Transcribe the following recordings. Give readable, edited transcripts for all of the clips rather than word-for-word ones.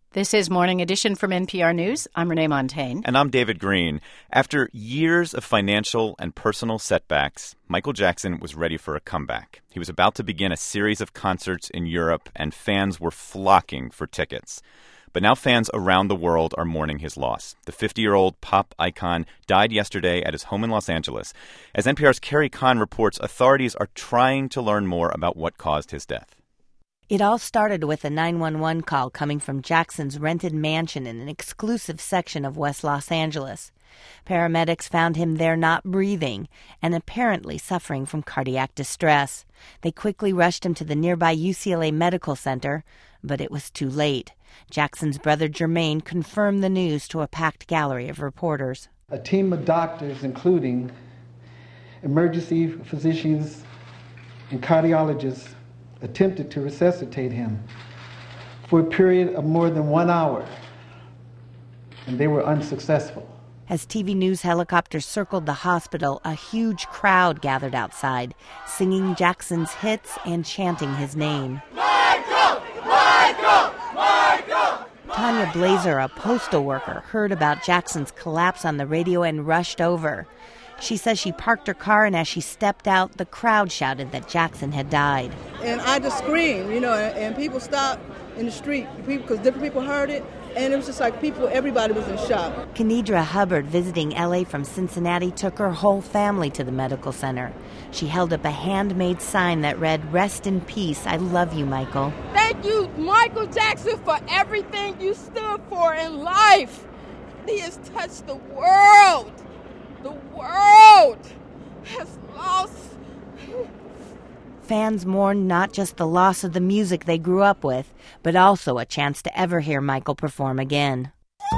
This is Morning Edition from NPR News. I'm Renee Montaigne. And I'm David Green. After years of financial and personal setbacks, Michael Jackson was ready for a comeback. He was about to begin a series of concerts in Europe, and fans were flocking for tickets. But now fans around the world are mourning his loss. The 50-year-old pop icon died yesterday at his home in Los Angeles. As NPR's Carrie Kahn reports, authorities are trying to learn more about what caused his death. It all started with a 911 call coming from Jackson's rented mansion in an exclusive section of West Los Angeles. Paramedics found him there not breathing and apparently suffering from cardiac distress. They quickly rushed him to the nearby UCLA Medical Center, but it was too late. Jackson's brother Jermaine confirmed the news to a packed gallery of reporters. A team of doctors, including emergency physicians and cardiologists, attempted to resuscitate him for a period of more than 1 hour, and they were unsuccessful. As TV news helicopters circled the hospital, a huge crowd gathered outside, singing Jackson's hits and chanting his name. Michael! Michael! Michael! Tanya Blazer, a postal worker, heard about Jackson's collapse on the radio and rushed over. She says she parked her car, and as she stepped out, the crowd shouted that Jackson had died. And I just screamed, and people stopped in the street because different people heard it, and it was just like everybody was in shock. Kenedra Hubbard, visiting L.A. from Cincinnati, took her whole family to the medical center. She held up a handmade sign that read, "Rest in peace, I love you, Michael." Thank you, Michael Jackson, for everything you stood for in life. He has touched the world. The world has lost. Fans mourn not just the loss of the music they grew up with, but also a chance to ever hear Michael perform again.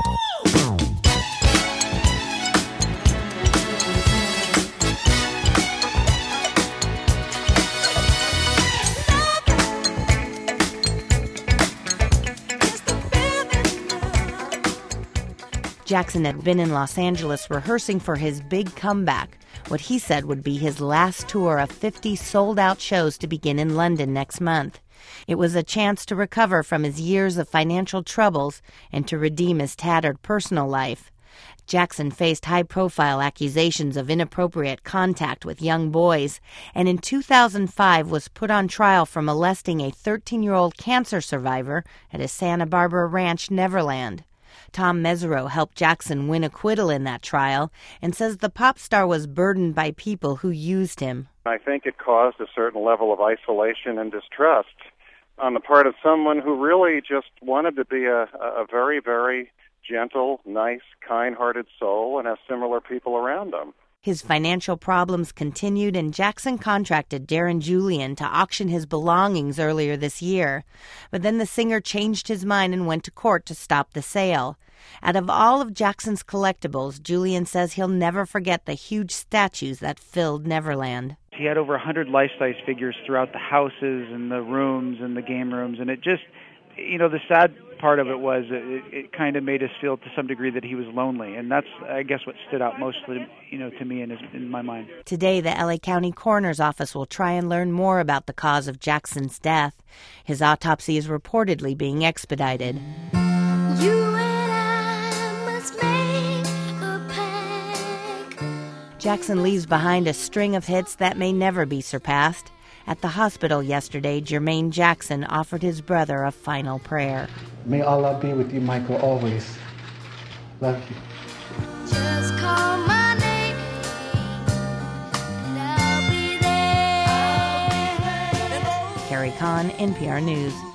Jackson had been in Los Angeles rehearsing for his big comeback, what he said would be his last tour of 50 sold-out shows to begin in London next month. It was a chance to recover from his years of financial troubles and to redeem his tattered personal life. Jackson faced high-profile accusations of inappropriate contact with young boys, and in 2005 was put on trial for molesting a 13-year-old cancer survivor at his Santa Barbara ranch, Neverland. Tom Mesereau helped Jackson win acquittal in that trial and says the pop star was burdened by people who used him. I think it caused a certain level of isolation and distrust on the part of someone who really just wanted to be a very, very gentle, nice, kind-hearted soul and have similar people around him. His financial problems continued, and Jackson contracted Darren Julian to auction his belongings earlier this year. But then the singer changed his mind and went to court to stop the sale. Out of all of Jackson's collectibles, Julian says he'll never forget the huge statues that filled Neverland. He had over 100 life-size figures throughout the houses and the rooms and the game rooms, and it just, the sad part of it was it kind of made us feel to some degree that he was lonely, and that's, I guess, what stood out mostly, to me in my mind. Today, the L.A. County Coroner's Office will try and learn more about the cause of Jackson's death. His autopsy is reportedly being expedited. You and I must make a pact. Jackson leaves behind a string of hits that may never be surpassed. At the hospital yesterday, Jermaine Jackson offered his brother a final prayer. May Allah be with you, Michael, always. Love you. Just call my name, and I'll be there. Carrie Kahn, NPR News.